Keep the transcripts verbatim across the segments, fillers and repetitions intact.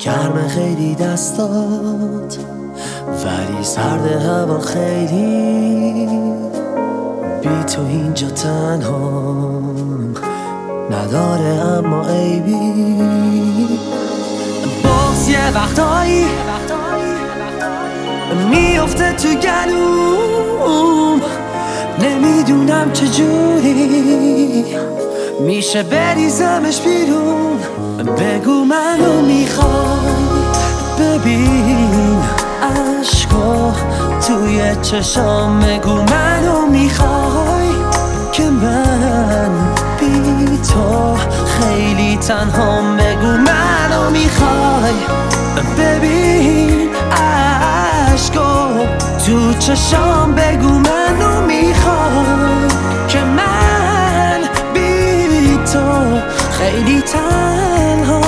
گرم خیلی دستات ولی سرد هوا خیلی. بی تو اینجا تنهام نداره اما عیبی. باز یه وقتایی میافته تو گلوم، نمیدونم چجوری میشه بریزمش بیرون. بگو منو میخوای، ببین عشقا توی چشام. بگو منو میخوای که من بی تو خیلی تنهام. بگو منو میخوای، ببین عشقا تو چشام. بگو منو میخوای که من بی تو خیلی تنها.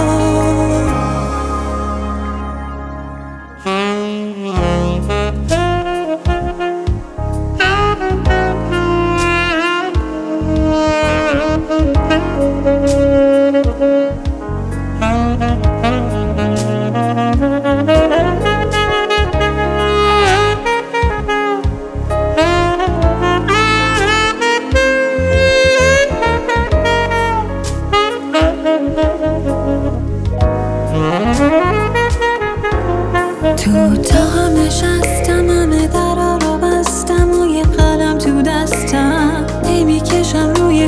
تو اتاقم نشستم، همه درا رو بستم و یه قلم تو دستم هی میکشم روی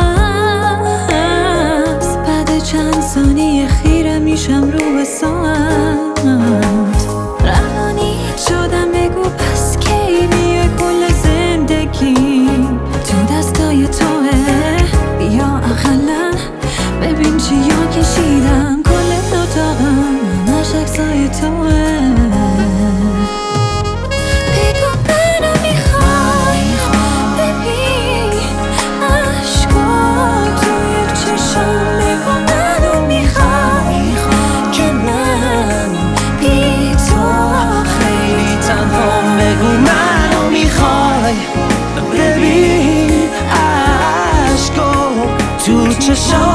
کاغذ. بعد چند ثانیه خیره میشم رو به ساعت، روانی شدم. بگو پس کی میه کل زندگی تو دستای توه. بیا اقلا ببین چیا کشیدم، کل اتاقم همش عکسای توه. ببین عشقا تو چشام.